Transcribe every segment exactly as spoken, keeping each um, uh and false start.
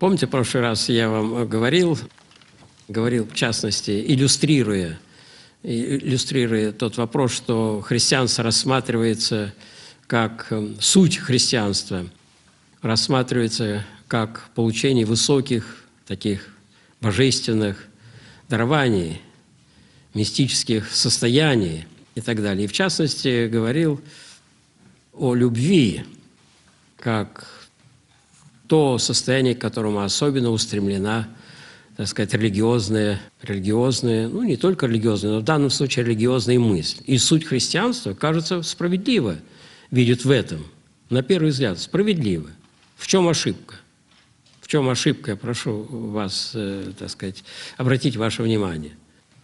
Помните, в прошлый раз я вам говорил, говорил в частности, иллюстрируя, иллюстрируя тот вопрос, что христианство рассматривается как суть христианства, рассматривается как получение высоких, таких божественных дарований, мистических состояний и так далее. И в частности говорил о любви, как то состояние, к которому особенно устремлена, так сказать, религиозная, религиозная, ну не только религиозная, но в данном случае религиозная мысль. И суть христианства, кажется, справедливо видит в этом, на первый взгляд, справедливо. В чем ошибка? В чем ошибка, я прошу вас, э, так сказать, обратить ваше внимание.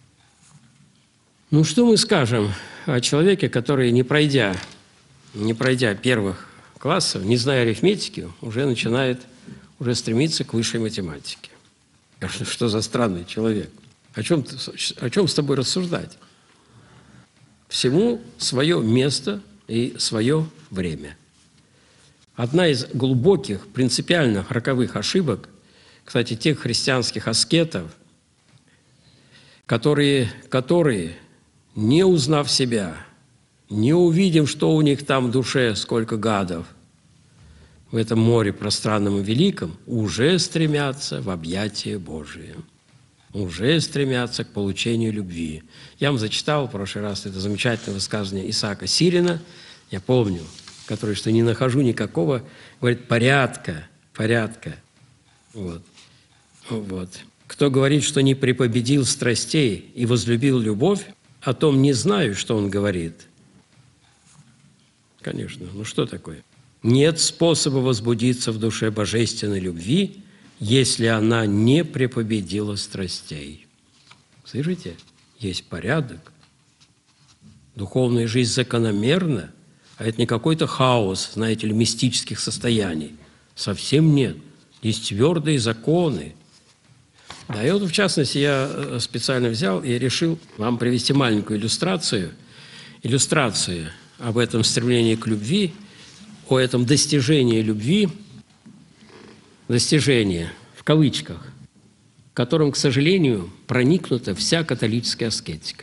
Ну, что мы скажем о человеке, который, не пройдя, не пройдя первых классов, не зная арифметики, уже начинает, уже стремиться к высшей математике? Что за странный человек? О чем, о чем с тобой рассуждать? Всему свое место и свое время. Одна из глубоких, принципиальных, роковых ошибок, кстати, тех христианских аскетов, которые, которые, не узнав себя, не увидев, что у них там в душе, сколько гадов, в этом море пространном и великом, уже стремятся в объятия Божие, уже стремятся к получению любви. Я вам зачитал в прошлый раз это замечательное высказывание Исаака Сирина, я помню, который, что не нахожу никакого, говорит, порядка, порядка. Вот. Вот. Кто говорит, что не препобедил страстей и возлюбил любовь, о том не знаю, что он говорит. Конечно, ну что такое? Нет способа возбудиться в душе божественной любви, если она не препобедила страстей. Слышите? Есть порядок. Духовная жизнь закономерна, а это не какой-то хаос, знаете ли, мистических состояний. Совсем нет. Есть твердые законы. Да, и вот, в частности, я специально взял и решил вам привести маленькую иллюстрацию, иллюстрацию об этом стремлении к любви, о этом достижении любви, достижение в кавычках, которым, к сожалению, проникнута вся католическая аскетика.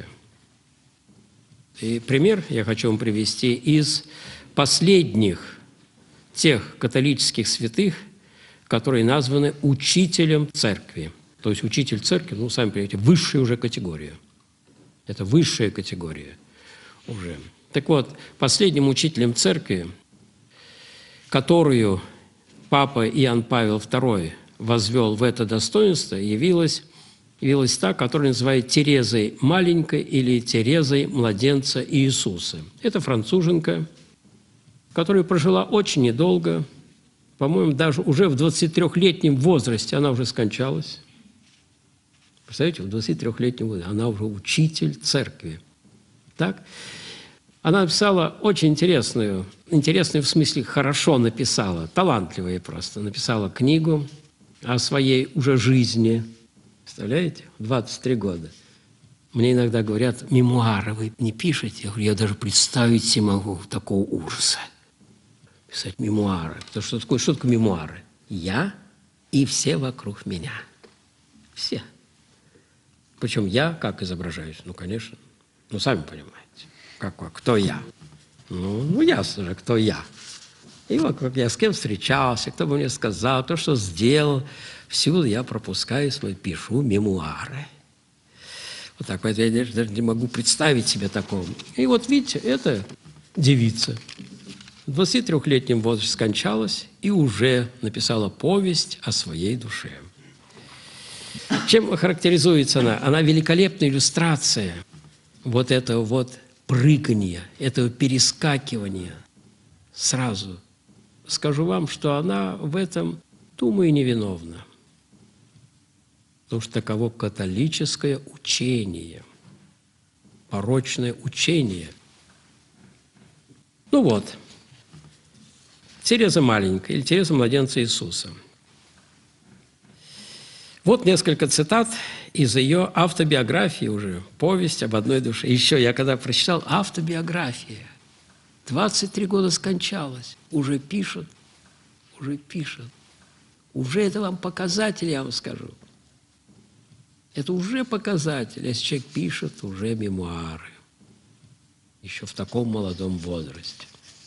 И пример я хочу вам привести из последних тех католических святых, которые названы учителем церкви. То есть учитель церкви, ну, сами понимаете, высшая уже категория. Это высшая категория уже. Так вот, последним учителем церкви, которую папа Иоанн Павел второй возвел в это достоинство, явилась, явилась та, которую называют Терезой маленькой или Терезой младенца Иисуса. Это француженка, которая прожила очень недолго, по-моему, даже уже в двадцатитрёхлетнем возрасте она уже скончалась. Представляете, в двадцатитрёхлетнем возрасте она уже учитель церкви. Так? Она написала очень интересную, интересную в смысле хорошо написала, талантливая просто, написала книгу о своей уже жизни. Представляете? двадцать три года. Мне иногда говорят, мемуары вы не пишете? Я говорю, я даже представить себе могу такого ужаса. Писать мемуары. Потому что такое, что такое мемуары? Я и все вокруг меня. Все. Причем я как изображаюсь? Ну, конечно. Ну, сами понимаете. Как, кто я? Ну, ну, ясно же, кто я. И вот как я с кем встречался, кто бы мне сказал, то, что сделал, всюду я пропускаю, пишу мемуары. Вот так, поэтому я даже не могу представить себе такого. И вот видите, это девица. В двадцатитрёхлетнем возрасте скончалась и уже написала повесть о своей душе. Чем характеризуется она? Она великолепная иллюстрация вот этого вот прыгания, этого перескакивания. Сразу скажу вам, что она в этом, думаю, невиновна. Потому что таково католическое учение, порочное учение. Ну вот, Тереза маленькая или Тереза младенца Иисуса. Вот несколько цитат из ее автобиографии уже, повесть об одной душе. Еще я когда прочитал автобиография, двадцать три года скончалась, уже пишет, уже пишет Уже это вам показатель, я вам скажу. Это уже показатель, если человек пишет уже мемуары, еще в таком молодом возрасте.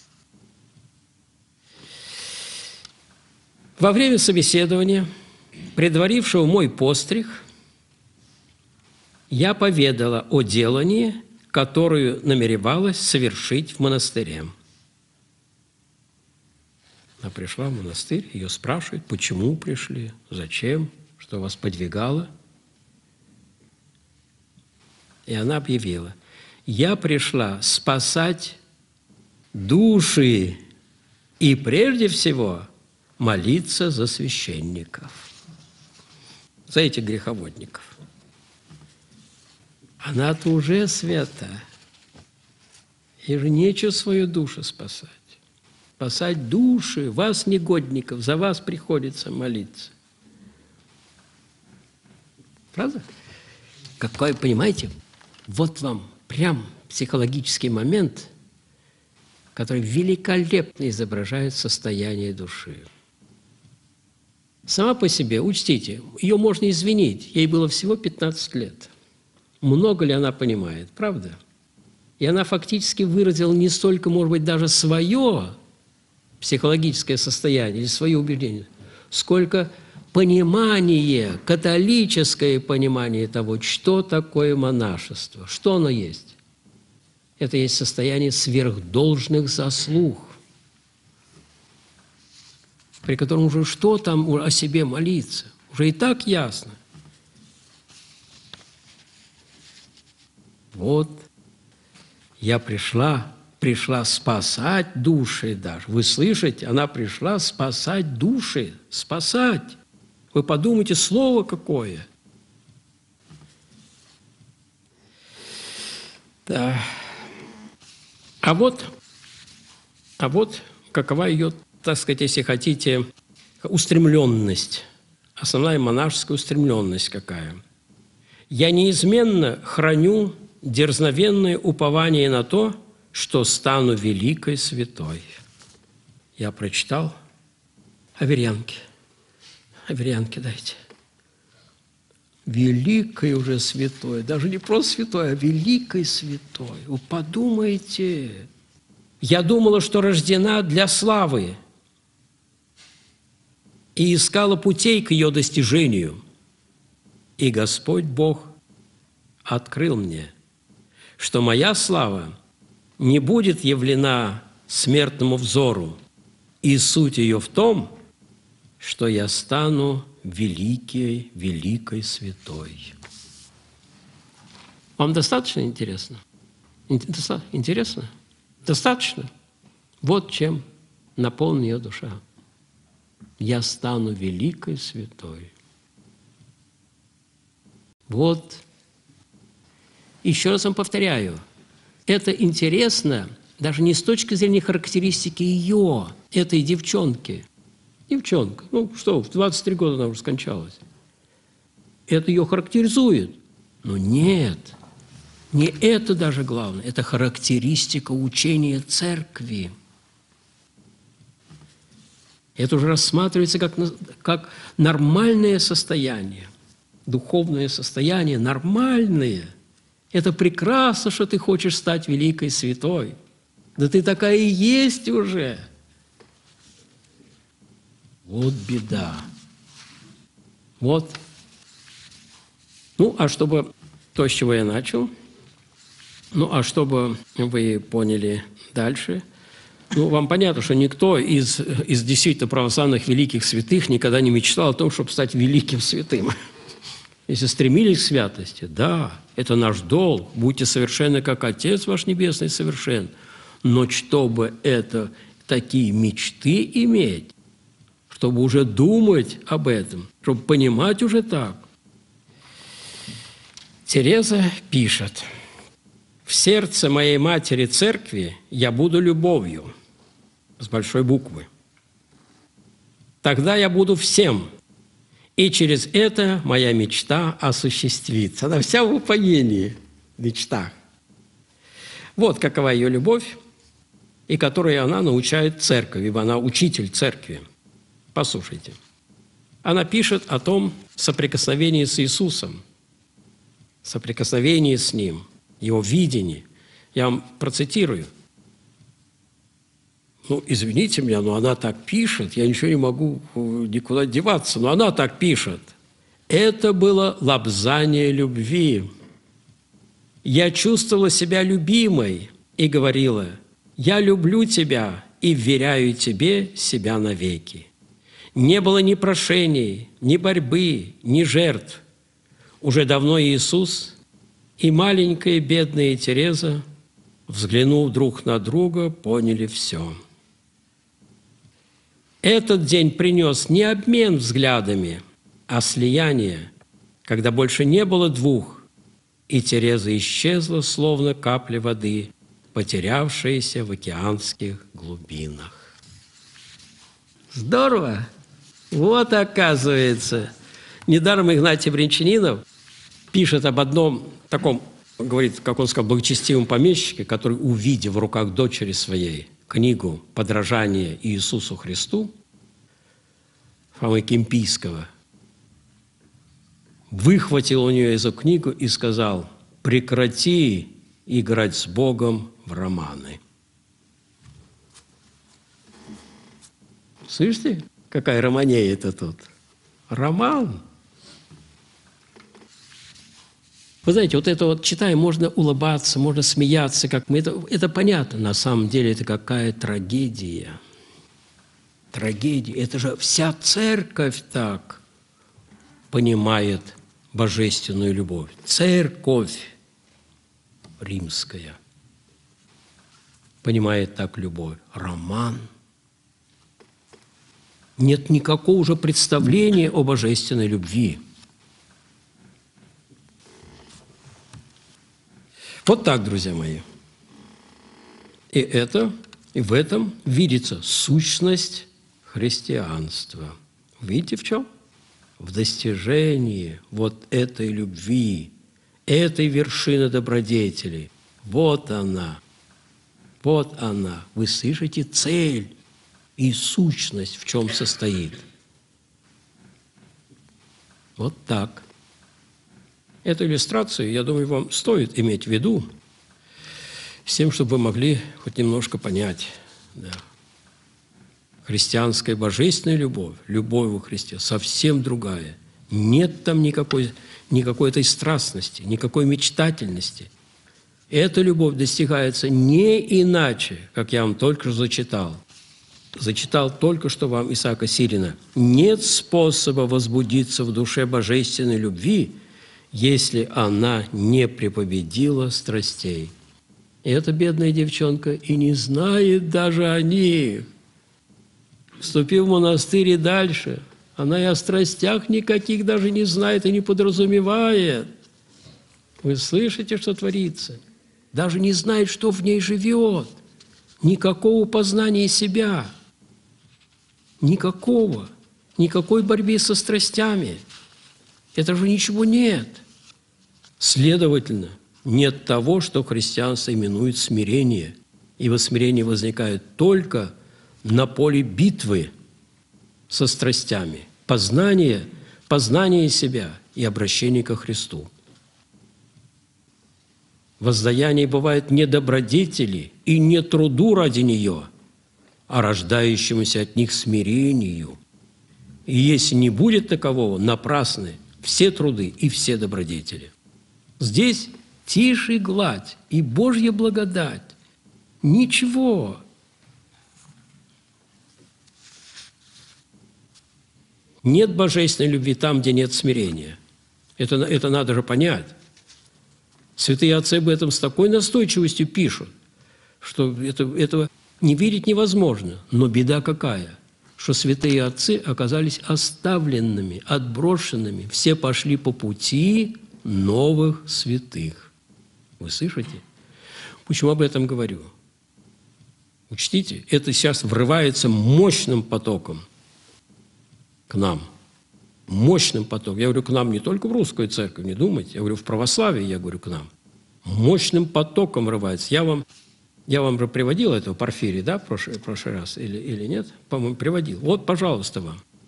Во время собеседования, предварившего мой постриг, я поведала о делании, которую намеревалась совершить в монастыре. Она пришла в монастырь, ее спрашивают, почему пришли, зачем, что вас подвигало. И она объявила, я пришла спасать души и прежде всего молиться за священников, за этих греховодников. Она-то уже свята. Ей же нечего свою душу спасать. Спасать души, вас, негодников, за вас приходится молиться. Правда? Какой, понимаете, вот вам прям психологический момент, который великолепно изображает состояние души. Сама по себе, учтите, ее можно извинить, ей было всего пятнадцать лет. Много ли она понимает, правда? И она фактически выразила не столько, может быть, даже свое психологическое состояние или свое убеждение, сколько понимание, католическое понимание того, что такое монашество, что оно есть. Это есть состояние сверхдолжных заслуг, при котором уже что там о себе молиться, уже и так ясно. Вот я пришла, пришла спасать души даже. Вы слышите? Она пришла спасать души, спасать. Вы подумайте, слово какое. Да. А вот, а вот какова ее, так сказать, если хотите, устремленность, основная монашеская устремленность какая. Я неизменно храню дерзновенное упование на то, что стану великой святой. Я прочитал Аверьянки. Аверьянки дайте. Великой уже святой. Даже не просто святой, а великой святой. Вы подумайте. Я думала, что рождена для славы и искала путей к ее достижению. И Господь Бог открыл мне, что моя слава не будет явлена смертному взору, и суть ее в том, что я стану великой, великой святой. Вам достаточно интересно? Интересно? Достаточно? Вот чем наполнена ее душа. Я стану великой святой. Вот. Еще раз вам повторяю, это интересно даже не с точки зрения характеристики ее, этой девчонки. Девчонка, ну что, в двадцать три года она уже скончалась. Это ее характеризует. Но нет, не это даже главное, это характеристика учения церкви. Это уже рассматривается как, как нормальное состояние, духовное состояние, нормальное. Это прекрасно, что ты хочешь стать великой святой. Да ты такая и есть уже. Вот беда. Вот. Ну, а чтобы то, с чего я начал, ну, а чтобы вы поняли дальше, ну, вам понятно, что никто из, из действительно православных великих святых никогда не мечтал о том, чтобы стать великим святым. Если стремились к святости, да, это наш долг, будьте совершенны, как Отец ваш Небесный совершен. Но чтобы это, такие мечты иметь, чтобы уже думать об этом, чтобы понимать уже так. Тереза пишет: «В сердце моей матери церкви я буду любовью», с большой буквы. «Тогда я буду всем, и через это моя мечта осуществится». Она вся в упоении, в мечтах. Вот какова ее любовь, и которой она научает церковь, ибо она учитель церкви. Послушайте. Она пишет о том соприкосновении с Иисусом, соприкосновении с Ним, Его видении. Я вам процитирую. Ну, извините меня, но она так пишет, я ничего не могу никуда деваться, но она так пишет. Это было лобзание любви. Я чувствовала себя любимой и говорила: «Я люблю тебя и вверяю тебе себя навеки». Не было ни прошений, ни борьбы, ни жертв. Уже давно Иисус и маленькая бедная Тереза, взглянув друг на друга, поняли все. Этот день принес не обмен взглядами, а слияние, когда больше не было двух, и Тереза исчезла, словно капля воды, потерявшаяся в океанских глубинах. Здорово! Вот оказывается. Недаром Игнатий Брянчанинов пишет об одном таком, говорит, как он сказал, благочестивом помещике, который, увидев в руках дочери своей книгу «Подражание Иисусу Христу» Фомы Кемпийского, выхватил у нее эту книгу и сказал: «Прекрати играть с Богом в романы». Слышите, какая романея это тут? Роман. Вы знаете, вот это вот читая, можно улыбаться, можно смеяться, как мы. Это, это понятно. На самом деле это какая трагедия. Трагедия. Это же вся церковь так понимает божественную любовь. Церковь римская понимает так любовь. Роман. Нет никакого уже представления о божественной любви. Вот так, друзья мои. И это, и в этом видится сущность христианства. Видите, в чем? В достижении вот этой любви, этой вершины добродетели. Вот она, вот она. Вы слышите цель и сущность, в чем состоит. Вот так. Эту иллюстрацию, я думаю, вам стоит иметь в виду, с тем, чтобы вы могли хоть немножко понять. Да. Христианская божественная любовь, любовь во Христе, совсем другая. Нет там никакой, никакой этой страстности, никакой мечтательности. Эта любовь достигается не иначе, как я вам только что зачитал. Зачитал только что вам Исаака Сирина. Нет способа возбудиться в душе божественной любви, если она не препобедила страстей. И эта бедная девчонка и не знает даже о них. Вступив в монастырь и дальше, она и о страстях никаких даже не знает и не подразумевает. Вы слышите, что творится? Даже не знает, что в ней живет. Никакого познания себя. Никакого. Никакой борьбы со страстями. Это же ничего нет. Следовательно, нет того, что христианство именует смирение. Ибо смирение возникает только на поле битвы со страстями. Познание, познание себя и обращение ко Христу. Воздаяние бывает не добродетели и не труду ради нее, а рождающемуся от них смирению. И если не будет такового, напрасны все труды и все добродетели. Здесь тишь и гладь, и Божья благодать. Ничего. Нет божественной любви там, где нет смирения. Это, это надо же понять. Святые отцы об этом с такой настойчивостью пишут, что это, этого не видеть невозможно. Но беда какая? Что святые отцы оказались оставленными, отброшенными. Все пошли по пути новых святых. Вы слышите? Почему об этом говорю? Учтите, это сейчас врывается мощным потоком к нам. Мощным потоком. Я говорю к нам не только в русскую церковь, не думайте. Я говорю в православии, я говорю к нам. Мощным потоком врывается. Я вам, я вам же приводил этого Порфирия, да, в прошлый, в прошлый раз? Или, или нет? По-моему, приводил. Вот, пожалуйста, вам.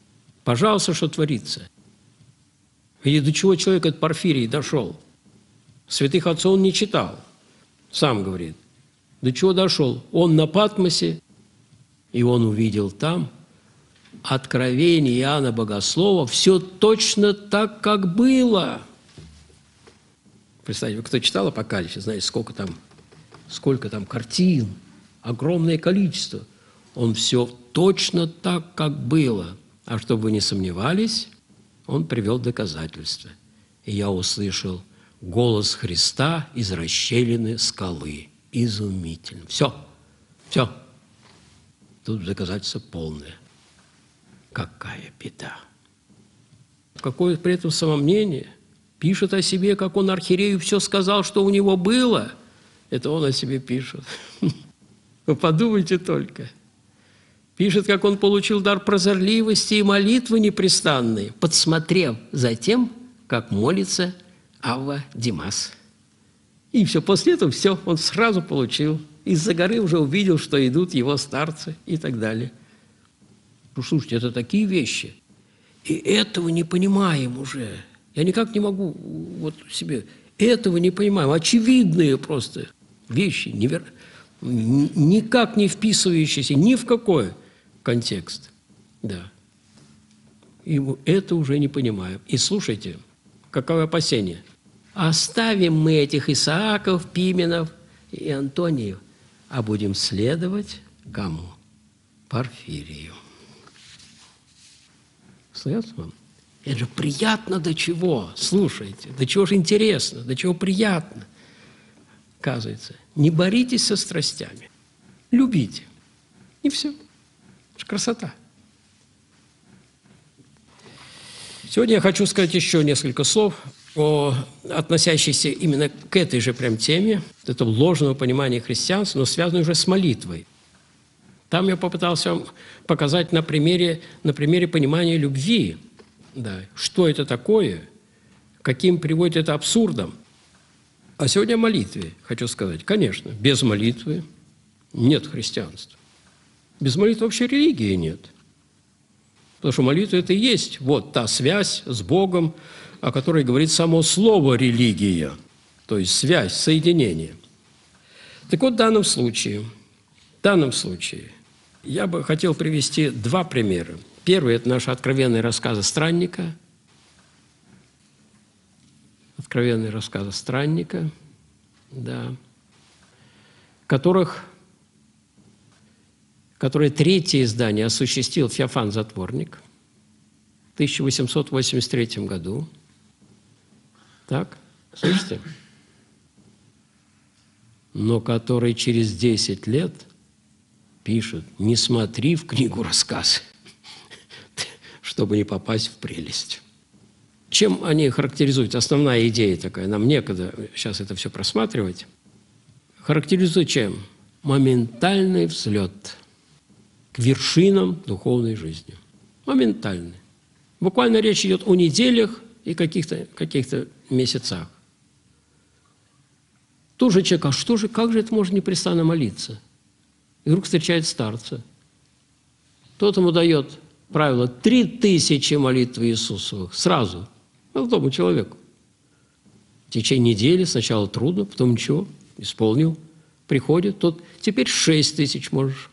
Пожалуйста, что творится. И до чего человек от Порфирий дошел? Святых отцов он не читал, сам говорит. До чего дошел? Он на Патмосе, и он увидел там откровение Иоанна Богослова, все точно так, как было. Представьте, кто читал Апокалипсис, знаете, сколько там, сколько там картин, огромное количество. Он все точно так, как было. А чтобы вы не сомневались, он привел доказательства. И я услышал голос Христа из расщелины скалы. Изумительно. Все, все. Тут доказательство полное. Какая беда. Какое при этом самомнение. Пишет о себе, как он архиерею все сказал, что у него было. Это он о себе пишет. Вы подумайте только. Пишет, как он получил дар прозорливости и молитвы непрестанной, подсмотрев за тем, как молится Авва Димас. И все, после этого все, он сразу получил. Из-за горы уже увидел, что идут его старцы и так далее. Ну, слушайте, это такие вещи. И этого не понимаем уже. Я никак не могу вот себе... Этого не понимаем. Очевидные просто вещи, невер... никак не вписывающиеся ни в какой контекст. Да. И это уже не понимаем. И слушайте, какое опасение. Оставим мы этих Исааков, Пименов и Антониев, а будем следовать кому? Порфирию. Слышите вам? Это же приятно до чего, слушайте, до чего же интересно, до чего приятно. Оказывается, не боритесь со страстями, любите, и все. Это же красота. Сегодня я хочу сказать еще несколько слов, о, относящихся именно к этой же прям теме, это ложного понимания христианства, но связанного уже с молитвой. Там я попытался вам показать на примере, на примере понимания любви, да, что это такое, каким приводит это абсурдом. А сегодня о молитве хочу сказать. Конечно, без молитвы нет христианства. Без молитвы вообще религии нет. Потому что молитва – это и есть вот та связь с Богом, о которой говорит само слово «религия», то есть связь, соединение. Так вот, в данном случае, в данном случае я бы хотел привести два примера. Первый – это наши откровенные рассказы странника. Откровенные рассказы странника, да, которых, которые третье издание осуществил Феофан Затворник в тысяча восемьсот восемьдесят третьем году. Так, слышите? Но который через десять лет пишет: не смотри в книгу рассказы, чтобы не попасть в прелесть. Чем они характеризуют? Основная идея такая, нам некогда сейчас это все просматривать. Характеризуют чем? Моментальный взлет к вершинам духовной жизни. Моментальный. Буквально речь идет о неделях и каких-то каких-то месяцах. Тут же человек, а что же, как же это можно непрестанно молиться? И вдруг встречает старца. Тот ему дает правило три тысячи молитв Иисусовых сразу, молодому человеку. В течение недели сначала трудно, потом ничего, исполнил. Приходит, тот теперь шесть тысяч можешь.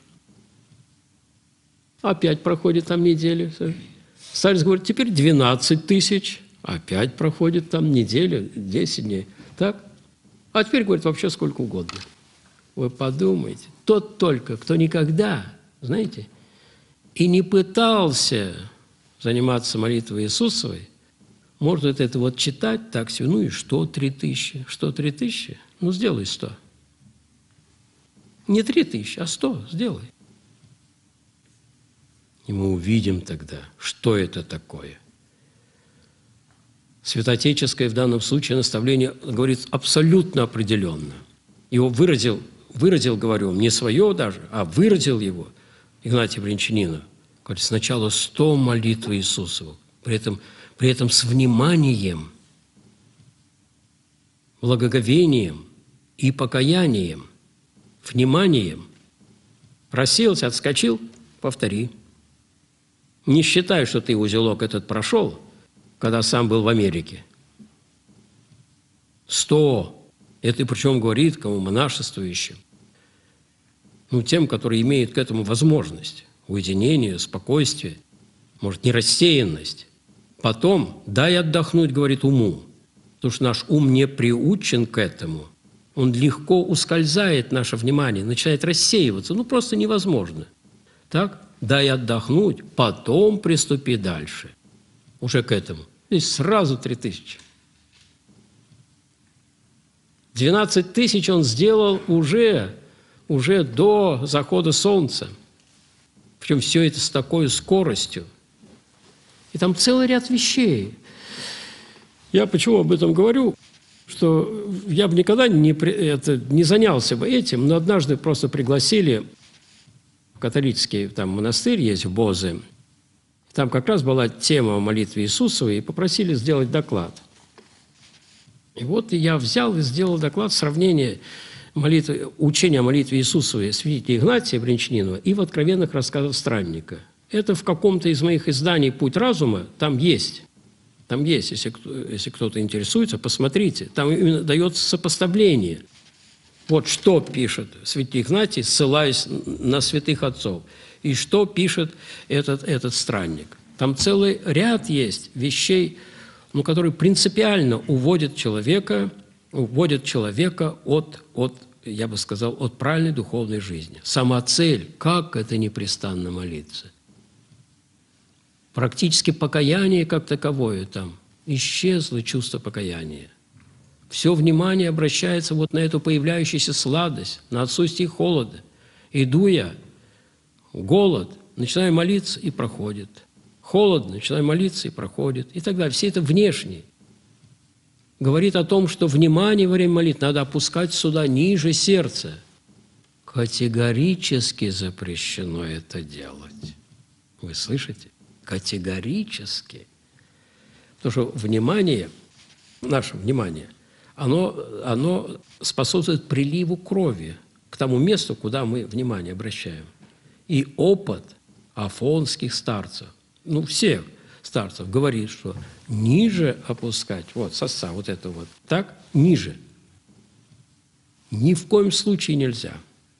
Опять проходит там неделя. Старец говорит, теперь двенадцать тысяч. Опять проходит там неделя, десять дней. Так? А теперь, говорит, вообще сколько угодно. Вы подумайте. Тот только, кто никогда, знаете, и не пытался заниматься молитвой Иисусовой, может это вот читать так все, ну и что три тысячи? Что три тысячи? Ну, сделай сто. Не три тысячи, а сто сделай. И мы увидим тогда, что это такое. Святоотеческое в данном случае наставление говорит абсолютно определенно. Его выразил, выразил, говорю вам, не свое даже, а выразил его Игнатий Брянчанинов. Говорит, сначала сто молитв Иисусовых, при этом, при этом с вниманием, благоговением и покаянием, вниманием. Просился, отскочил, повтори. Не считай, что ты узелок этот прошел, когда сам был в Америке. Сто. Это причем говорит кому монашествующим. Ну, тем, которые имеют к этому возможность. Уединение, спокойствие, может, не рассеянность. Потом дай отдохнуть, говорит, уму. Потому что наш ум не приучен к этому. Он легко ускользает, наше внимание, начинает рассеиваться. Ну, просто невозможно. Так? Дай отдохнуть, потом приступи дальше. Уже к этому. И сразу три тысячи. двенадцать тысяч он сделал уже, уже до захода солнца. Причем все это с такой скоростью. И там целый ряд вещей. Я почему об этом говорю? Что я бы никогда не, это, не занялся бы этим, но однажды просто пригласили в католический там, монастырь, есть в Бозе. Там как раз была тема о молитве Иисусовой, и попросили сделать доклад. И вот я взял и сделал доклад сравнения молитвы, учения о молитве Иисусовой святителя Игнатия Бринчанинова и в «Откровенных рассказах странника». Это в каком-то из моих изданий «Путь разума» там есть. Там есть, если, если кто-то интересуется, посмотрите. Там именно дается сопоставление. Вот что пишет святитель Игнатий, ссылаясь на святых отцов, и что пишет этот, этот странник. Там целый ряд есть вещей, ну, которые принципиально уводят человека, уводят человека от, от, я бы сказал, от правильной духовной жизни. Сама цель, как это непрестанно молиться. Практически покаяние как таковое там. Исчезло чувство покаяния. Все внимание обращается вот на эту появляющуюся сладость, на отсутствие холода. Иду я, голод, начинаю молиться и проходит. Холодно, начинаю молиться и проходит. И так далее. Все это внешнее. Говорит о том, что внимание во время молитвы надо опускать сюда, ниже сердца. Категорически запрещено это делать. Вы слышите? Категорически. Потому что внимание, наше внимание, оно, оно способствует приливу крови к тому месту, куда мы внимание обращаем. И опыт афонских старцев, ну, всех старцев, говорит, что ниже опускать, вот, сосца, вот это вот, так, ниже. Ни в коем случае нельзя.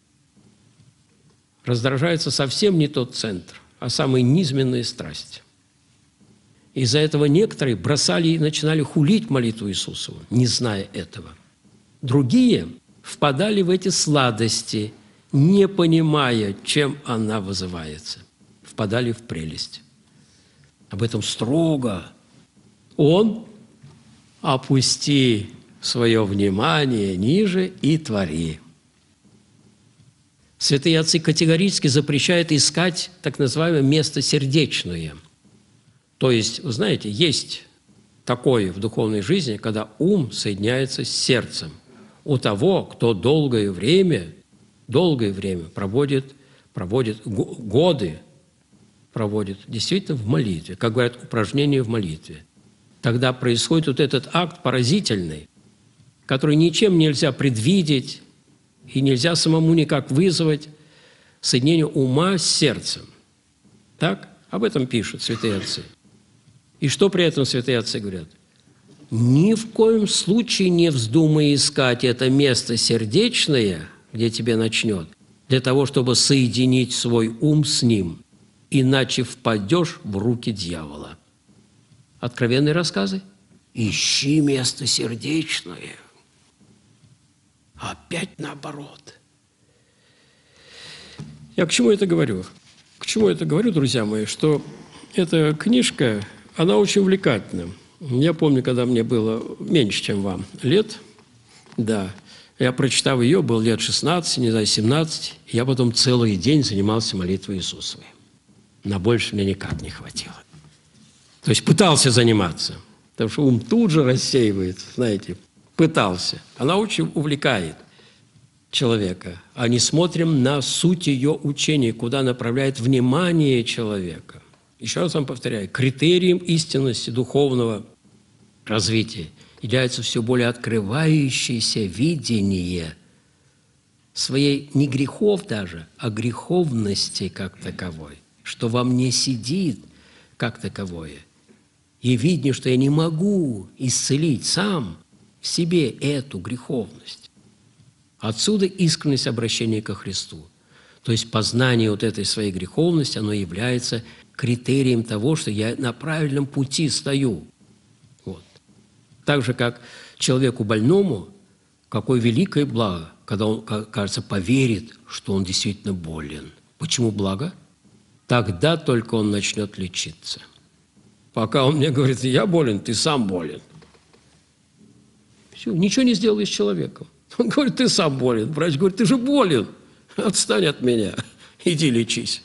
Раздражается совсем не тот центр, а самые низменные страсти. Из-за этого некоторые бросали и начинали хулить молитву Иисусову, не зная этого. Другие впадали в эти сладости, не понимая, чем она вызывается. Впадали в прелесть. Об этом строго. Он опусти свое внимание ниже и твори. Святые отцы категорически запрещают искать так называемое место сердечное. То есть, вы знаете, есть такое в духовной жизни, когда ум соединяется с сердцем. У того, кто долгое время, долгое время проводит, проводит годы, проводит действительно в молитве, как говорят, упражнения в молитве. Тогда происходит вот этот акт поразительный, который ничем нельзя предвидеть, и нельзя самому никак вызвать соединение ума с сердцем. Так? Об этом пишут святые отцы. И что при этом святые отцы говорят? Ни в коем случае не вздумай искать это место сердечное, где тебе начнет, для того, чтобы соединить свой ум с ним, иначе впадешь в руки дьявола. Откровенные рассказы? Ищи место сердечное. Опять наоборот. Я к чему это говорю? К чему это говорю, друзья мои, что эта книжка, она очень увлекательна. Я помню, когда мне было меньше, чем вам, лет, да, я, прочитав ее, был лет шестнадцать, не знаю, семнадцать, я потом целый день занимался молитвой Иисусовой. На больше мне никак не хватило. То есть пытался заниматься, потому что ум тут же рассеивается, знаете, пытался. Она очень увлекает человека. А не смотрим на суть ее учения, куда направляет внимание человека. Еще раз вам повторяю, критерием истинности духовного развития является все более открывающееся видение своей не грехов даже, а греховности как таковой, что во мне сидит как таковое. И видно, что я не могу исцелить сам в себе эту греховность. Отсюда искренность обращения ко Христу. То есть познание вот этой своей греховности, оно является критерием того, что я на правильном пути стою. Вот. Так же, как человеку больному, какое великое благо, когда он, кажется, поверит, что он действительно болен. Почему благо? Тогда только он начнет лечиться. Пока он мне говорит, я болен, ты сам болен. Все, ничего не сделаешь с человеком. Он говорит, ты сам болен. Врач говорит, ты же болен. Отстань от меня, иди лечись.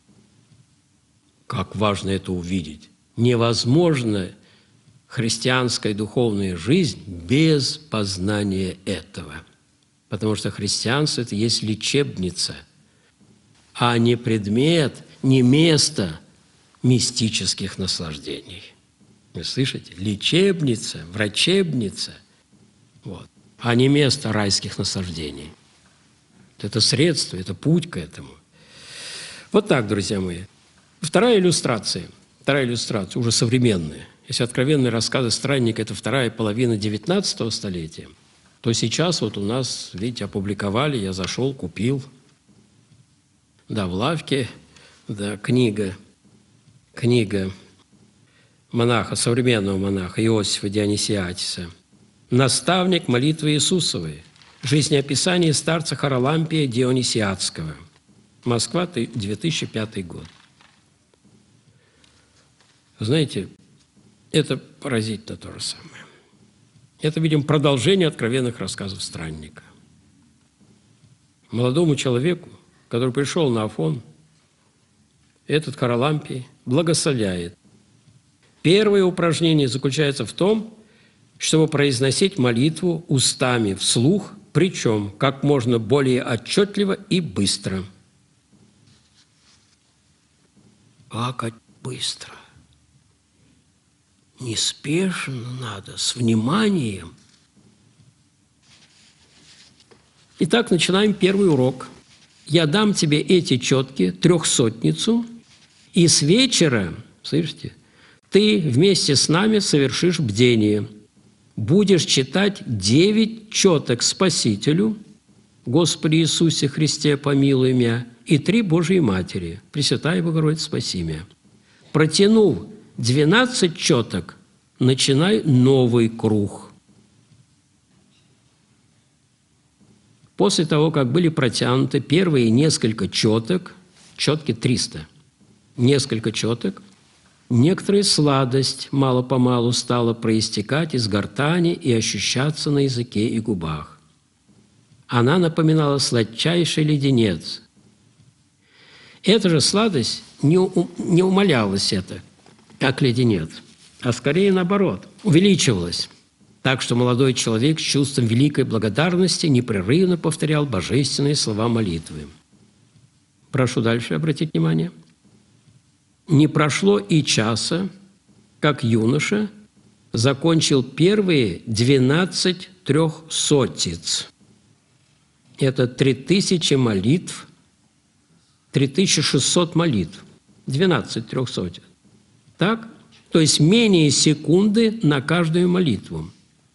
Как важно это увидеть. Невозможно христианская духовная жизнь без познания этого. Потому что христианство – это есть лечебница, а не предмет, не место мистических наслаждений. Вы слышите? Лечебница, врачебница, вот, а не место райских наслаждений. Это средство, это путь к этому. Вот так, друзья мои. Вторая иллюстрация, вторая иллюстрация, уже современная. Если откровенные рассказы странника – это вторая половина девятнадцатого столетия, то сейчас вот у нас, видите, опубликовали, я зашел, купил, да, в лавке, да, книга, книга монаха, современного монаха Иосифа Дионисиатиса «Наставник молитвы Иисусовой. Жизнеописание старца Харалампия Дионисиатского». Москва, две тысячи пятый год. Знаете, это поразительно то же самое. Это, видим, продолжение откровенных рассказов странника. Молодому человеку, который пришел на Афон, этот Харалампий благословляет. Первое упражнение заключается в том, чтобы произносить молитву устами вслух, причем как можно более отчетливо и быстро. Как быстро? Неспешно надо, с вниманием. Итак, начинаем первый урок. Я дам тебе эти четки, трехсотницу, и с вечера, слышите, ты вместе с нами совершишь бдение. Будешь читать девять четок Спасителю, Господи Иисусе Христе, помилуй меня, и три Божьей Матери, Пресвятая Богородица, спаси меня. Протянув двенадцать четок, начинай новый круг. После того, как были протянуты первые несколько четок, четки триста, несколько четок, некоторая сладость мало-помалу стала проистекать из гортани и ощущаться на языке и губах. Она напоминала сладчайший леденец. Эта же сладость не, у, не умалялась это, как леденец, а скорее наоборот, увеличивалась. Так что молодой человек с чувством великой благодарности непрерывно повторял божественные слова молитвы. Прошу дальше обратить внимание. Не прошло и часа, как юноша закончил первые двенадцать трехсотиц. Это три тысячи молитв, три тысячи шестьсот молитв, двенадцать трехсотиц. Так? То есть менее секунды на каждую молитву.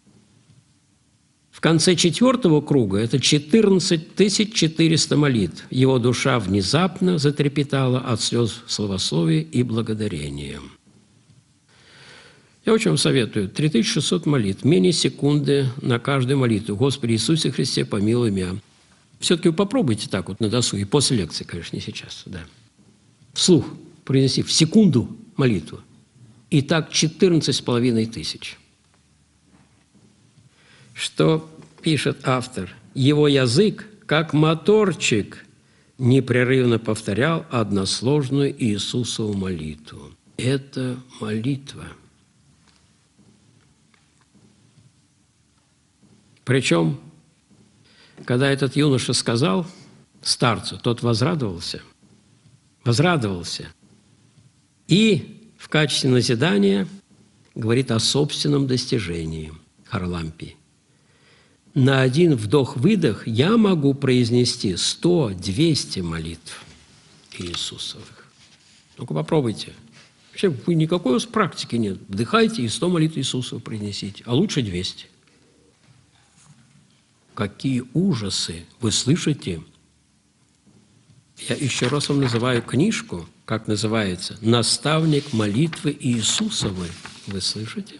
В конце четвертого круга это четырнадцать тысяч четыреста молитв. Его душа внезапно затрепетала от слез славословия и благодарения. Я очень вам советую. три тысячи шестьсот молитв, менее секунды на каждую молитву. Господи Иисусе Христе, помилуй меня. Все-таки вы попробуйте так вот на досуге, после лекции, конечно, не сейчас. Да. Вслух произнеси в секунду молитву. И так четырнадцать с половиной тысяч. Что пишет автор? Его язык, как моторчик, непрерывно повторял односложную Иисусову молитву. Это молитва. Причем, когда этот юноша сказал старцу, тот возрадовался, возрадовался. И в качестве назидания говорит о собственном достижении Харлампий. На один вдох-выдох я могу произнести сто-двести молитв Иисусовых. Ну-ка попробуйте. Вообще вы никакой у вас практики нет. Вдыхайте и сто молитв Иисусу произнесите, а лучше двести. Какие ужасы вы слышите? Я еще раз вам называю книжку, как называется, «Наставник молитвы Иисусовой». Вы слышите?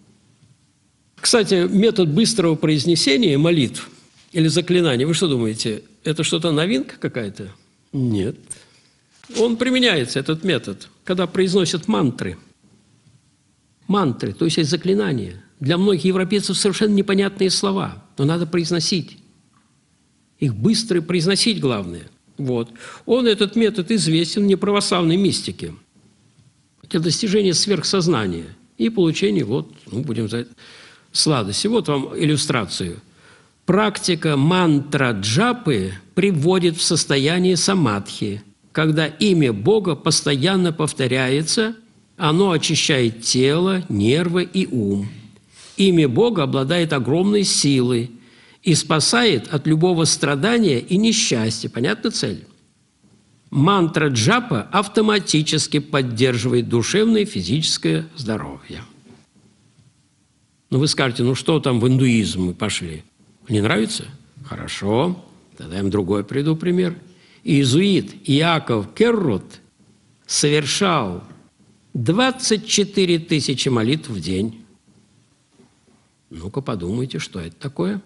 Кстати, метод быстрого произнесения молитв или заклинаний, вы что думаете, это что-то новинка какая-то? Нет. Он применяется, этот метод, когда произносят мантры. Мантры, то есть есть заклинания. Для многих европейцев совершенно непонятные слова, но надо произносить. Их быстро произносить главное. Вот. Он, этот метод, известен в неправославной мистике. Для достижения сверхсознания и получения, вот, ну, будем сказать, сладости. Вот вам иллюстрацию. Практика мантра-джапы приводит в состояние самадхи, когда имя Бога постоянно повторяется, оно очищает тело, нервы и ум. Имя Бога обладает огромной силой и спасает от любого страдания и несчастья. Понятна цель? Мантра джапа автоматически поддерживает душевное и физическое здоровье. Ну, вы скажете, ну что там в индуизм мы пошли? Не нравится? Хорошо. Тогда я вам другой приведу пример. Иезуит Иаков Керрот совершал двадцать четыре тысячи молитв в день. Ну-ка подумайте, что это такое.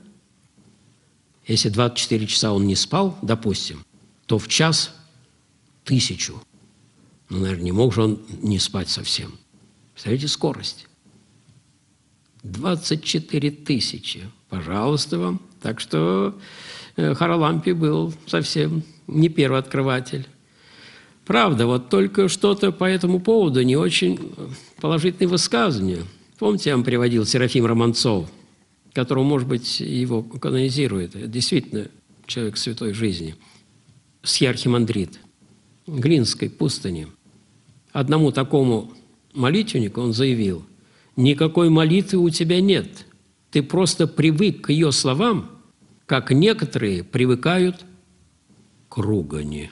Если двадцать четыре часа он не спал, допустим, то в час тысячу. Ну, наверное, не мог же он не спать совсем. Представляете, скорость. двадцать четыре тысячи. Пожалуйста вам. Так что Харалампи был совсем не первый открыватель. Правда, вот только что-то по этому поводу не очень положительные высказывания. Помните, я вам приводил Серафим Романцов, которого, может быть, его канонизирует. Это действительно человек святой жизни. Схиархимандрит Глинской пустыни. Одному такому молитвеннику он заявил: «Никакой молитвы у тебя нет. Ты просто привык к ее словам, как некоторые привыкают к ругани».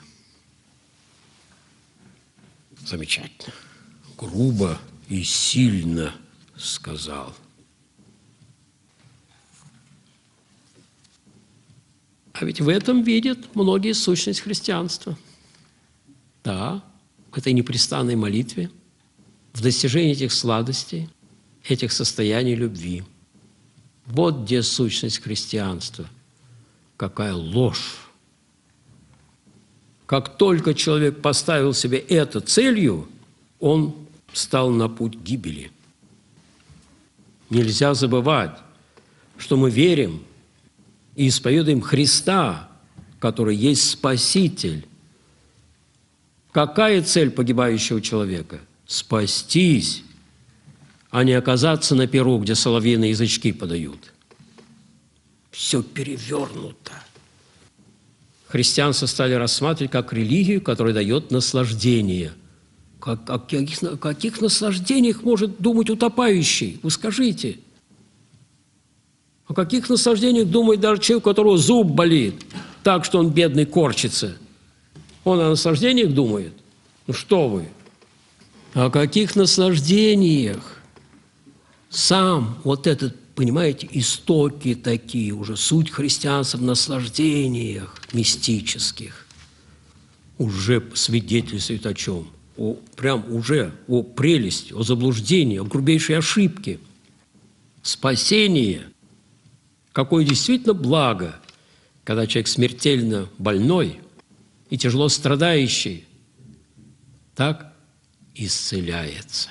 Замечательно. Грубо и сильно сказал. А ведь в этом видят многие сущность христианства. Да, в этой непрестанной молитве, в достижении этих сладостей, этих состояний любви. Вот где сущность христианства. Какая ложь! Как только человек поставил себе это целью, он стал на путь гибели. Нельзя забывать, что мы верим и исповедуем Христа, который есть Спаситель. Какая цель погибающего человека? Спастись, а не оказаться на перу, где соловьиные язычки подают. Все перевернуто. Христианство стали рассматривать как религию, которая дает наслаждение. Как, о, каких, о каких наслаждениях может думать утопающий? Вы скажите. О каких наслаждениях думает даже человек, у которого зуб болит, так, что он бедный корчится? Он о наслаждениях думает? Ну что вы? О каких наслаждениях? Сам вот этот, понимаете, истоки такие, уже суть христианства в наслаждениях мистических, уже свидетельствует о чем? О, прям уже о прелести, о заблуждении, о грубейшей ошибке. Спасение, какое действительно благо, когда человек смертельно больной и тяжело страдающий, так исцеляется.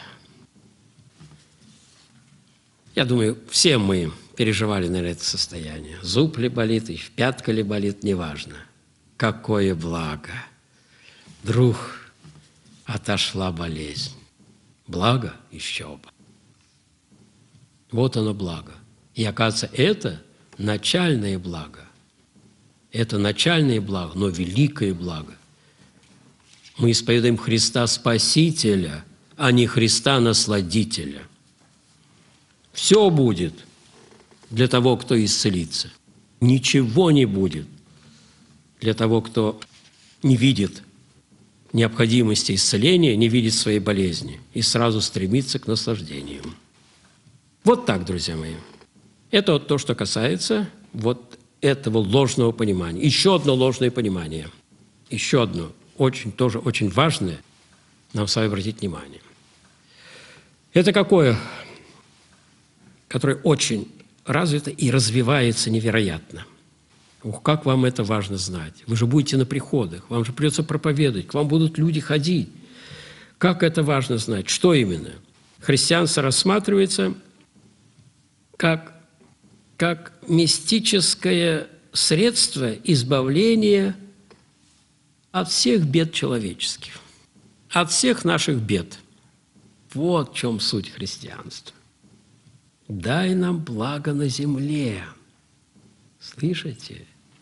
Я думаю, все мы переживали, наверное, это состояние. Зуб ли болит, и пятка ли болит, неважно. Какое благо! Вдруг отошла болезнь. Благо еще бы. Вот оно благо. И оказывается, это начальное благо. Это начальное благо, но великое благо. Мы исповедуем Христа Спасителя, а не Христа Насладителя. Все будет для того, кто исцелится. Ничего не будет для того, кто не видит необходимости исцеления, не видеть своей болезни и сразу стремиться к наслаждению. Вот так, друзья мои. Это вот то, что касается вот этого ложного понимания. Еще одно ложное понимание. Еще одно, очень, тоже очень важное, нам с вами обратить внимание. Это какое? Которое очень развито и развивается невероятно. Ух, как вам это важно знать. Вы же будете на приходах, вам же придется проповедовать, к вам будут люди ходить. Как это важно знать? Что именно? Христианство рассматривается как, как мистическое средство избавления от всех бед человеческих, от всех наших бед. Вот в чем суть христианства. Дай нам благо на земле. Слышите?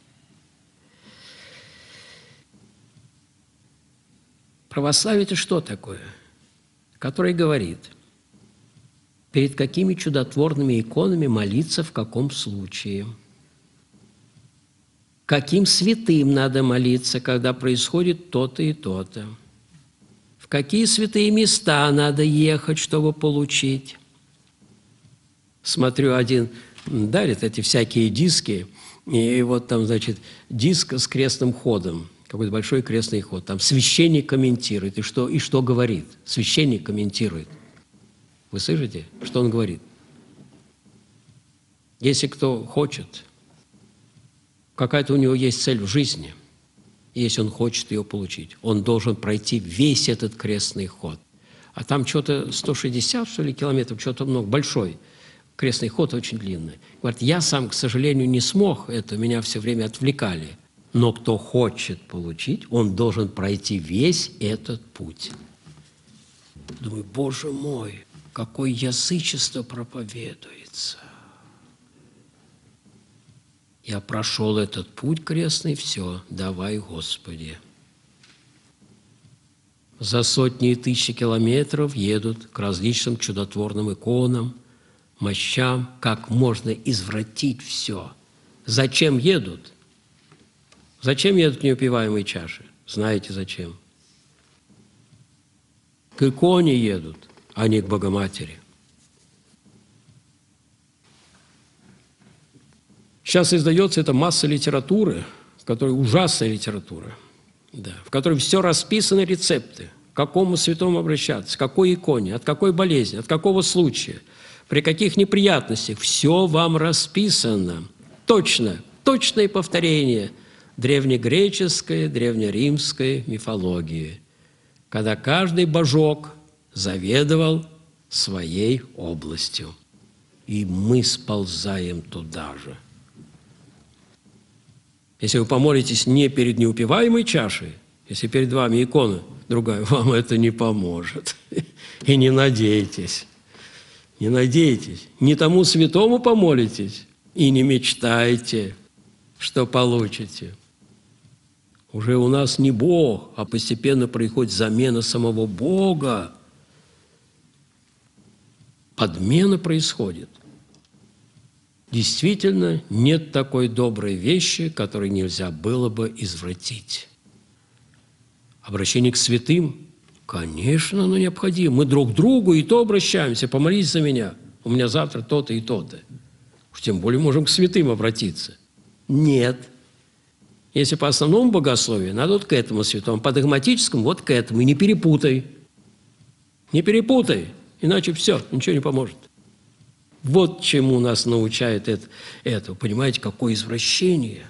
Православие – это что такое? Который говорит, перед какими чудотворными иконами молиться в каком случае? Каким святым надо молиться, когда происходит то-то и то-то? В какие святые места надо ехать, чтобы получить? Смотрю, один дарит эти всякие диски, и вот там, значит, диск с крестным ходом, какой-то большой крестный ход. Там священник комментирует. И что, и что говорит? Священник комментирует. Вы слышите, что он говорит? Если кто хочет, какая-то у него есть цель в жизни, если он хочет ее получить, он должен пройти весь этот крестный ход. А там что-то сто шестьдесят, что ли, километров, что-то много, большой. Крестный ход очень длинный. Говорит, я сам, к сожалению, не смог это, меня все время отвлекали. Но кто хочет получить, он должен пройти весь этот путь. Думаю, Боже мой, какое язычество проповедуется. Я прошел этот путь крестный, все, давай, Господи. За сотни и тысячи километров едут к различным чудотворным иконам, мощам, как можно извратить все. Зачем едут? Зачем едут к неупиваемой чаше? Знаете, зачем? К иконе едут, а не к Богоматери. Сейчас издается эта масса литературы, в которой ужасная литература, да, в которой все расписаны рецепты, к какому святому обращаться, к какой иконе, от какой болезни, от какого случая, при каких неприятностях. Все вам расписано. Точно, точное повторение древнегреческой, древнеримской мифологии, когда каждый божок заведовал своей областью. И мы сползаем туда же. Если вы помолитесь не перед неупиваемой чашей, если перед вами икона другая, вам это не поможет. И не надейтесь. Не надейтесь. Не тому святому помолитесь и не мечтайте, что получите. Уже у нас не Бог, а постепенно происходит замена самого Бога. Подмена происходит. Действительно, нет такой доброй вещи, которой нельзя было бы извратить. Обращение к святым, конечно, оно необходимо. Мы друг к другу и то обращаемся, помолись за меня. У меня завтра то-то и то-то. Уж тем более можем к святым обратиться. Нет. Если по основному богословию, надо вот к этому святому, по догматическому вот к этому. И не перепутай. Не перепутай, иначе все, ничего не поможет. Вот чему нас научает это. это. Понимаете, какое извращение.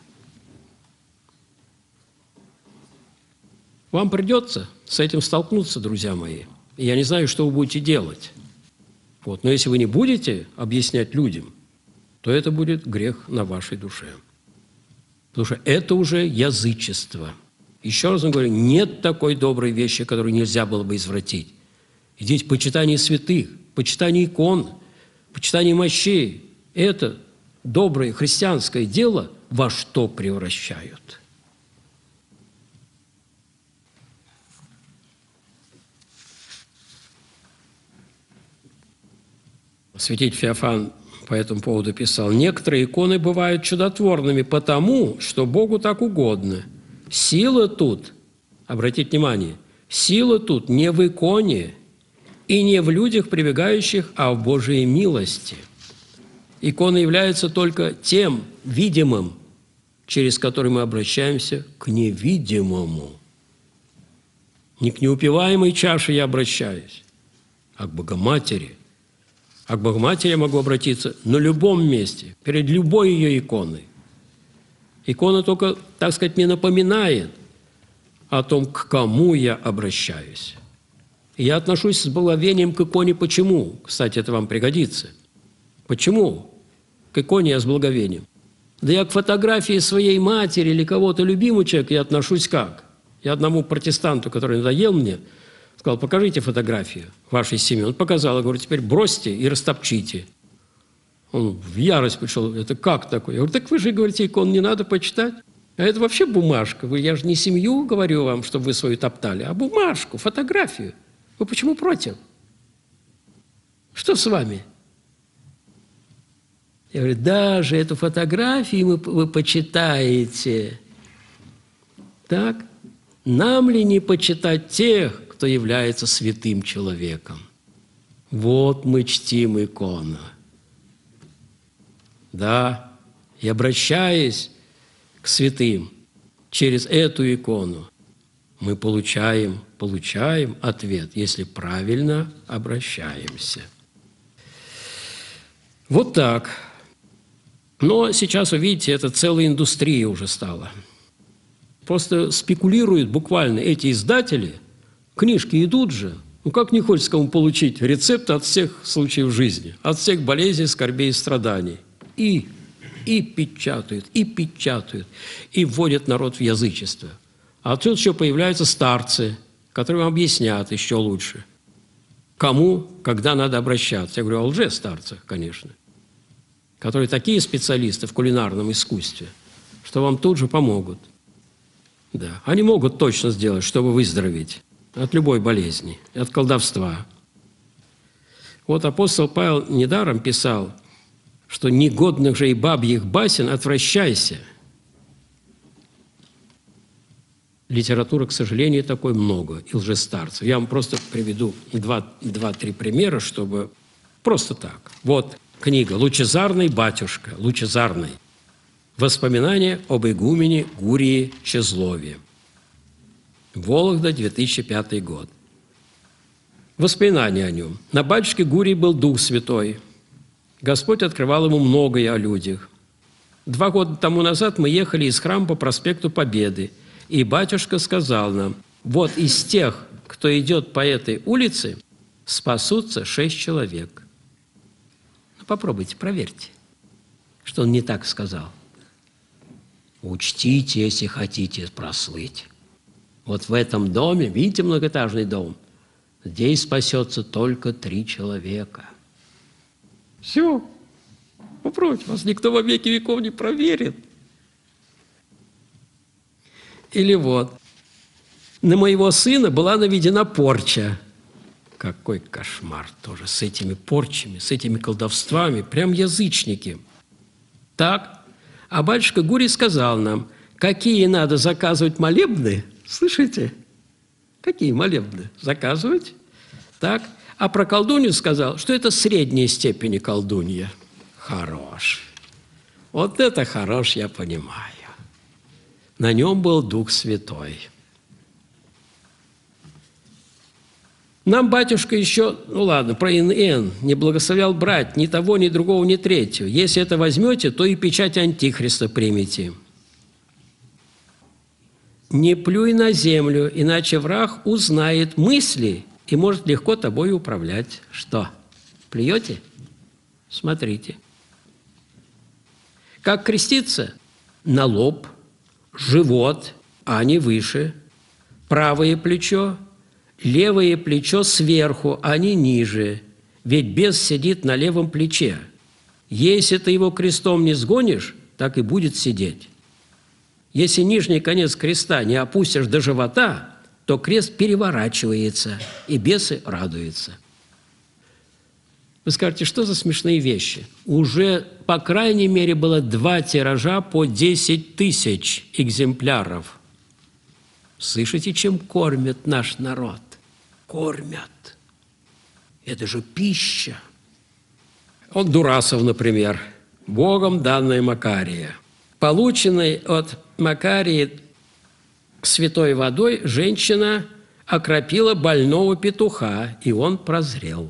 Вам придется с этим столкнуться, друзья мои. И я не знаю, что вы будете делать. Вот. Но если вы не будете объяснять людям, то это будет грех на вашей душе. Потому что это уже язычество. Еще раз говорю, нет такой доброй вещи, которую нельзя было бы извратить. Идите почитание святых, почитание икон, почитание мощей. Это доброе христианское дело во что превращают? Святитель Феофан по этому поводу писал: «Некоторые иконы бывают чудотворными потому, что Богу так угодно. Сила тут, обратите внимание, Сила тут не в иконе и не в людях прибегающих, а в Божьей милости. Икона является только тем видимым, через который мы обращаемся к невидимому. Не к неупиваемой чаше я обращаюсь, а к Богоматери. А к Богоматери я могу обратиться на любом месте, перед любой ее иконой. Икона только, так сказать, мне напоминает о том, к кому я обращаюсь. И я отношусь с благовением к иконе. Почему? Кстати, это вам пригодится. Почему к иконе я с благовением? Да я к фотографии своей матери или кого-то любимого человека я отношусь как? Я одному протестанту, который надоел мне, сказал: покажите фотографию вашей семьи. Он показал, я говорю: теперь бросьте и растопчите. Он в ярость пришел: это как такое? Я говорю: так вы же говорите, икон не надо почитать. А это вообще бумажка. Вы, я же не семью говорю вам, чтобы вы свою топтали, а бумажку, фотографию. Вы почему против? Что с вами? Я говорю: даже эту фотографию вы, вы почитаете. Так? Нам ли не почитать тех, кто является святым человеком? Вот мы чтим икону. Да, и обращаясь к святым через эту икону, мы получаем, получаем ответ, если правильно обращаемся. Вот так. Но сейчас, вы видите, это целая индустрия уже стала. Просто спекулируют буквально эти издатели, книжки идут же. Ну как не хочется кому получить рецепт от всех случаев жизни, от всех болезней, скорбей и страданий. И, и печатают, и печатают, и вводят народ в язычество. А тут еще появляются старцы, которые вам объяснят еще лучше, кому, когда надо обращаться. Я говорю о лжестарцах, конечно, которые такие специалисты в кулинарном искусстве, что вам тут же помогут. Да. Они могут точно сделать, чтобы выздороветь от любой болезни, от колдовства. Вот апостол Павел недаром писал, что негодных же и бабьих басен отвращайся. Литература, к сожалению, такой много, и лжестарцев. Я вам просто приведу два-три примера, чтобы просто так. Вот книга «Лучезарный батюшка», «Лучезарный». Воспоминания об игумене Гурии Чезлове. Вологда, две тысячи пятый год. Воспоминания о нем. На батюшке Гурии был Дух Святой. Господь открывал ему многое о людях. Два года тому назад мы ехали из храма по проспекту Победы, и батюшка сказал нам: вот из тех, кто идет по этой улице, спасутся шесть человек. Ну, попробуйте, проверьте, что он не так сказал. Учтите, если хотите прослыть. Вот в этом доме, видите, многоэтажный дом, здесь спасется только три человека. Все. Попробуйте, вас никто во веки веков не проверит. Или вот, на моего сына была наведена порча. Какой кошмар тоже с этими порчами, с этими колдовствами, прям язычники. Так. А батюшка Гурий сказал нам, какие надо заказывать молебны. Слышите? Какие молебны заказывать? Так. А про колдунью сказал, что это средней степени колдунья. Хорош. Вот это хорош, я понимаю. На нем был Дух Святой. Нам батюшка еще, ну ладно, про эн эн, не благословлял брать ни того, ни другого, ни третьего. Если это возьмете, то и печать Антихриста примите. Не плюй на землю, иначе враг узнает мысли и может легко тобой управлять. Что, плюете? Смотрите. Как креститься? На лоб, живот, а не выше, правое плечо, левое плечо сверху, а не ниже, ведь бес сидит на левом плече. Если ты его крестом не сгонишь, так и будет сидеть. Если нижний конец креста не опустишь до живота, то крест переворачивается, и бесы радуются. Вы скажете, что за смешные вещи? Уже, по крайней мере, было два тиража по десять тысяч экземпляров. Слышите, чем кормят наш народ? Кормят. Это же пища. Вот Дурасов, например, Богом данная Макария. Полученной от Макарии святой водой женщина окропила больного петуха, и он прозрел.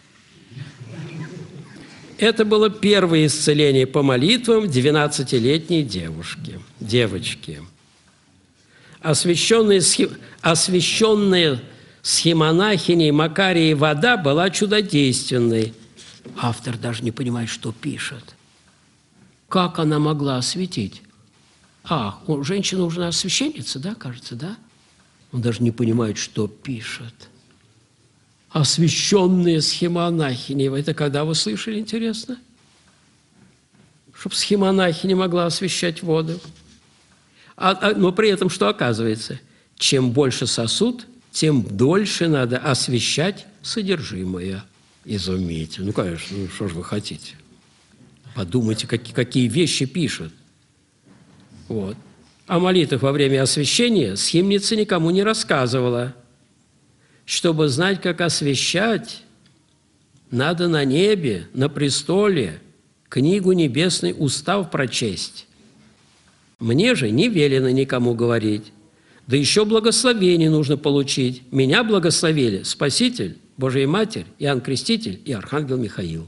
Это было первое исцеление по молитвам двенадцатилетней девушки, девочки. Освященная, освященная схемонахиней Макарии вода была чудодейственной. Автор даже не понимает, что пишет. Как она могла осветить? А, женщина уже священница, да, кажется, да? Он даже не понимает, что пишет. Освященные схемонахини. Это когда вы слышали, интересно? Чтоб схемонахиня могла освещать воду. А, а, но при этом что оказывается? Чем больше сосуд, тем дольше надо освещать содержимое. Изумительно. Ну, конечно, ну, что же вы хотите? Подумайте, какие, какие вещи пишут. Вот. О молитвах во время освящения схимница никому не рассказывала. Чтобы знать, как освящать, надо на небе, на престоле, книгу небесный устав прочесть. Мне же не велено никому говорить. Да еще благословение нужно получить. Меня благословили Спаситель, Божия Матерь, Иоанн Креститель и Архангел Михаил.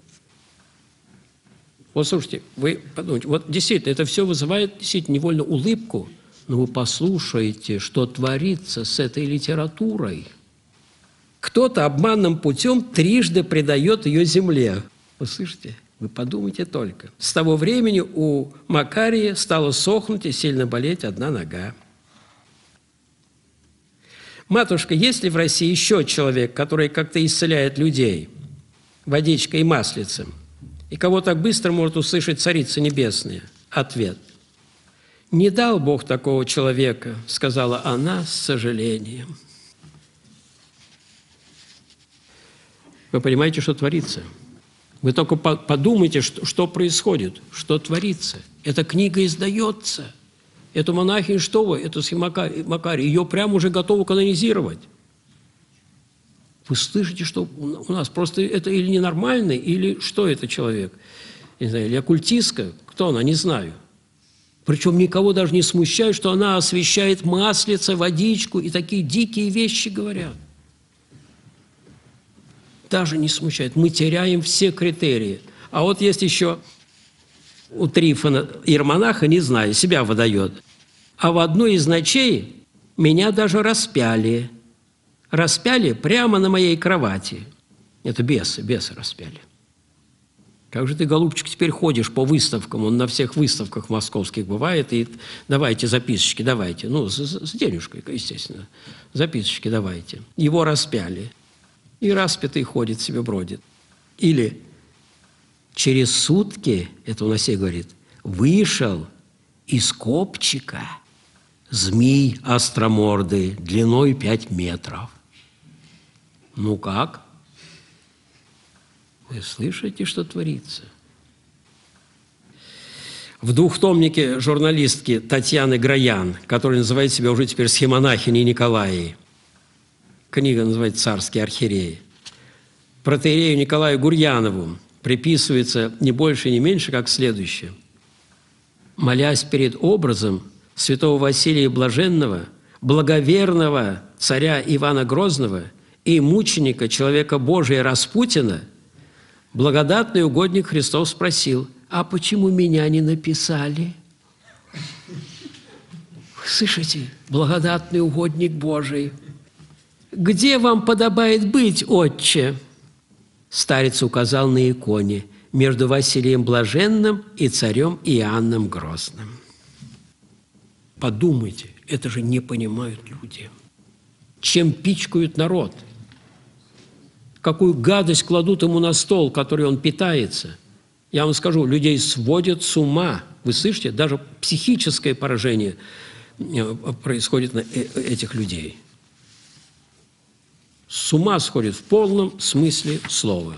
Вот слушайте, вы подумайте, вот действительно, это все вызывает действительно невольно улыбку, но вы послушайте, что творится с этой литературой. Кто-то обманным путем трижды предает ее земле. Вы слышите? Вы подумайте только. С того времени у Макарии стала сохнуть и сильно болеть одна нога. Матушка, есть ли в России еще человек, который как-то исцеляет людей водичкой и маслицем? И кого так быстро может услышать Царица Небесная? Ответ. «Не дал Бог такого человека», – сказала она с сожалением. Вы понимаете, что творится? Вы только подумайте, что, что происходит, что творится. Эта книга издается. Эту монахиню, что вы, эту Макарию, ее прямо уже готовы канонизировать. Вы слышите, что у нас просто это или ненормальный, или что это человек? Не знаю, или оккультистка, кто она, не знаю. Причем никого даже не смущает, что она освещает маслице, водичку и такие дикие вещи говорят. Даже не смущает. Мы теряем все критерии. А вот есть еще у Трифона иеромонаха, не знаю, себя выдает. А в одну из ночей меня даже распяли. Распяли прямо на моей кровати. Это бесы, бесы распяли. Как же ты, голубчик, теперь ходишь по выставкам? Он на всех выставках московских бывает. И давайте записочки, давайте. Ну, с, с денежкой, естественно. Записочки давайте. Его распяли. И распятый ходит, себе бродит. Или через сутки, это у нас и говорит, вышел из копчика змей остромордый длиной пять метров. Ну как? Вы слышите, что творится? В двухтомнике журналистки Татьяны Гроян, которая называет себя уже теперь схемонахиней Николаей, книга называется «Царские архиереи», протоиерею Николаю Гурьянову приписывается не больше и не меньше, как следующее. Молясь перед образом святого Василия Блаженного, благоверного царя Ивана Грозного и мученика, человека Божия Распутина, благодатный угодник Христов спросил: «А почему меня не написали?» Слышите, благодатный угодник Божий. «Где вам подобает быть, отче?» Старец указал на иконе между Василием Блаженным и царем Иоанном Грозным. Подумайте, это же не понимают люди. Чем пичкают народ? Какую гадость кладут ему на стол, который он питается? Я вам скажу, людей сводят с ума. Вы слышите? Даже психическое поражение происходит на этих людей. С ума сходит в полном смысле слова.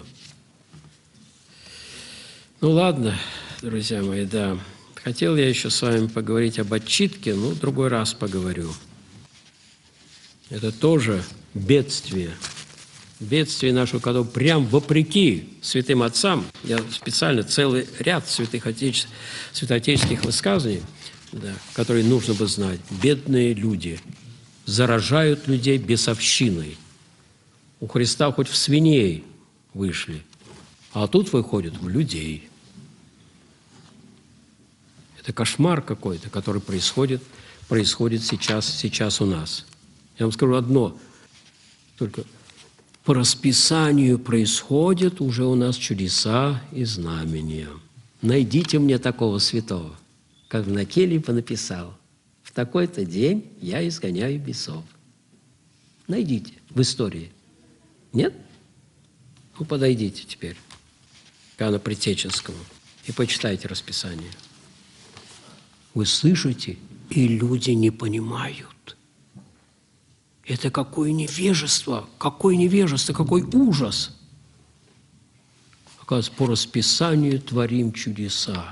Ну ладно, друзья мои, да. Хотел я еще с вами поговорить об отчитке, но в другой раз поговорю. Это тоже бедствие. Бедствие наше, когда прям вопреки святым отцам, я специально целый ряд святых отече... святоотеческих высказываний, да, которые нужно бы знать. Бедные люди заражают людей бесовщиной. У Христа хоть в свиней вышли, а тут выходят в людей. Это кошмар какой-то, который происходит, происходит сейчас, сейчас у нас. Я вам скажу одно, только по расписанию происходят уже у нас чудеса и знамения. Найдите мне такого святого, как в Накелии понаписал. В такой-то день я изгоняю бесов. Найдите в истории. Нет? Ну, подойдите теперь к Иоанну Предтеченскому и почитайте расписание. Вы слышите, и люди не понимают. Это какое невежество, какое невежество, какой ужас. Оказывается, по расписанию творим чудеса.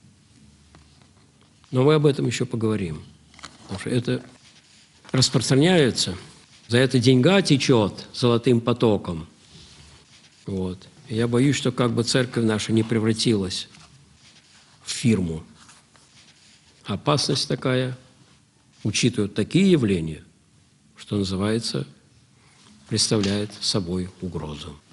Но мы об этом еще поговорим. Потому что это распространяется, за это деньга течет золотым потоком. Вот. И я боюсь, что как бы церковь наша не превратилась в фирму. Опасность такая, учитывая такие явления, что называется, представляет собой угрозу.